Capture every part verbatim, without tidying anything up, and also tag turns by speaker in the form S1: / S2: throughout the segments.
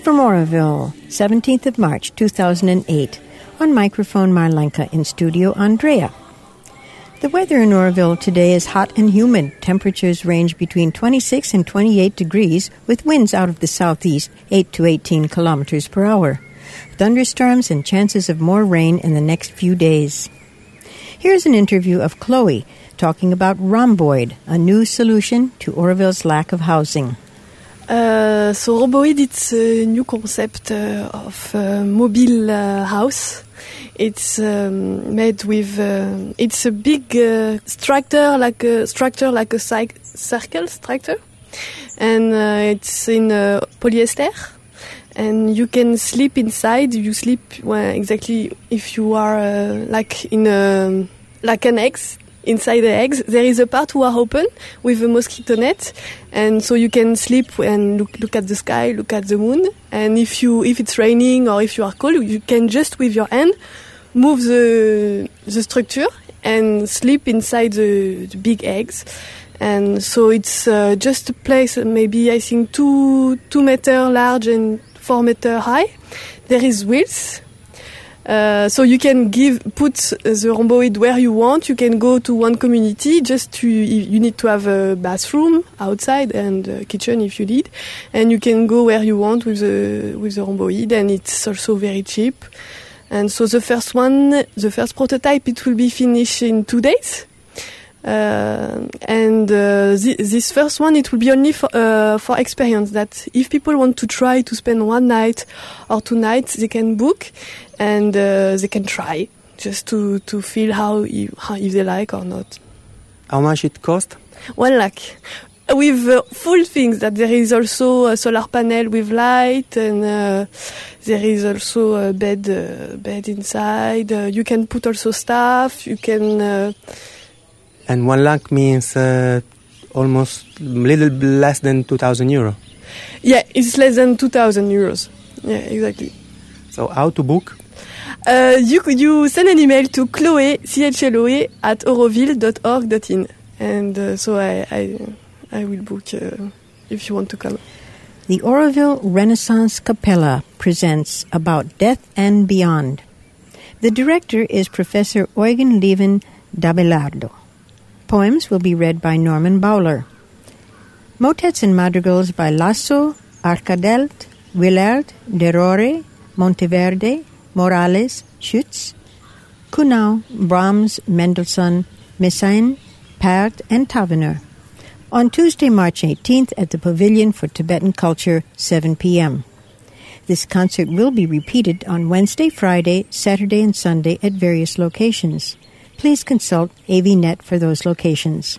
S1: From Oroville, seventeenth of March, two thousand eight. On microphone, Marlenka. In studio, Andrea. The weather in Oroville today is hot and humid. Temperatures range between twenty-six and twenty-eight degrees, with winds out of the southeast, eight to eighteen kilometers per hour. Thunderstorms and chances of more rain in the next few days. Here's an interview of Chloe talking about Rhomboid, a new solution to Oroville's lack of housing.
S2: Uh, so Rhomboid, it's a new concept uh, of uh, mobile uh, house. It's um, made with, uh, it's a big uh, structure, like a structure like a cy- circle structure, and uh, it's in uh, polyester. And you can sleep inside. You sleep well, exactly if you are uh, like in a like an egg. Inside the eggs, there is a part who are open with a mosquito net, and so you can sleep and look look at the sky, look at the moon. And if you if it's raining or if you are cold, you can just with your hand move the the structure and sleep inside the, the big eggs. And so it's uh, just a place, maybe I think two two meter large and four meter high. There is wheels. Uh, so you can give put the rhomboid where you want. You can go to one community. Just to you need to have a bathroom outside and a kitchen if you need, and you can go where you want with the with the rhomboid, and it's also very cheap. And so the first one, the first prototype, it will be finished in two days. Uh, and uh, th- this first one, it will be only for, uh, for experience. That if people want to try to spend one night or two nights, they can book and uh, they can try just to, to feel how, you, how if they like or not.
S3: How much it cost?
S2: One lakh. With uh, full things, that there is also a solar panel with light, and uh, there is also a bed uh, bed inside. Uh, you can put also stuff. You can. Uh,
S3: And one lakh means uh, almost a little less than two thousand euro.
S2: Yeah, it's less than two thousand euros. Yeah, exactly.
S3: So how to book?
S2: Uh, you you send an email to Chloe, C H L O E, at oroville dot org dot in. And uh, so I, I, I will book uh, if you want to come.
S1: The Oroville Renaissance Capella presents About Death and Beyond. The director is Professor Eugen Leven d'Abelardo. Poems will be read by Norman Bowler. Motets and madrigals by Lasso, Arcadelt, Willard, Derore, Monteverde, Morales, Schütz, Kuhnau, Brahms, Mendelssohn, Messiaen, Pärt, and Tavener. On Tuesday, March eighteenth at the Pavilion for Tibetan Culture, seven p.m. This concert will be repeated on Wednesday, Friday, Saturday, and Sunday at various locations. Please consult A V net for those locations.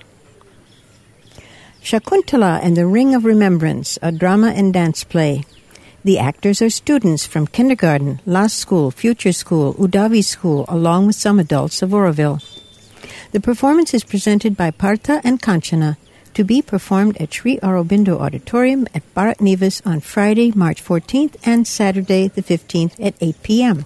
S1: Shakuntala and the Ring of Remembrance, a drama and dance play. The actors are students from kindergarten, Last School, Future School, Udavi School, along with some adults of Oroville. The performance is presented by Partha and Kanchana, to be performed at Sri Aurobindo Auditorium at Bharat Niwas on Friday, March fourteenth, and Saturday, the fifteenth, at eight p.m.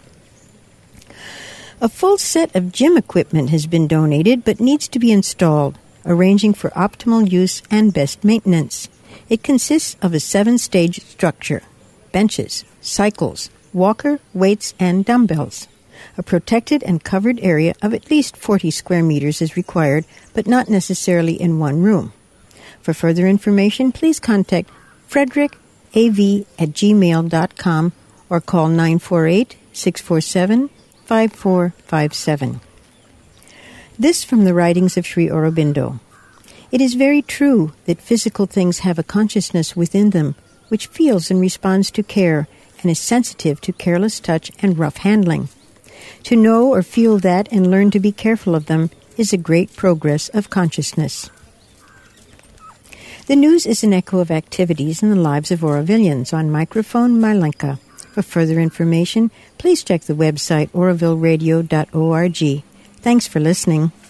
S1: A full set of gym equipment has been donated but needs to be installed, arranging for optimal use and best maintenance. It consists of a seven-stage structure: benches, cycles, walker, weights, and dumbbells. A protected and covered area of at least forty square meters is required, but not necessarily in one room. For further information, please contact frederick a v at gmail dot com or call nine four eight, six four seven, five four five seven. This from the writings of Sri Aurobindo. It is very true that physical things have a consciousness within them, which feels and responds to care and is sensitive to careless touch and rough handling. To know or feel that and learn to be careful of them is a great progress of consciousness. The news is an echo of activities in the lives of Orovillians. On microphone, Marlenka. For further information, please check the website oroville radio dot org. Thanks for listening.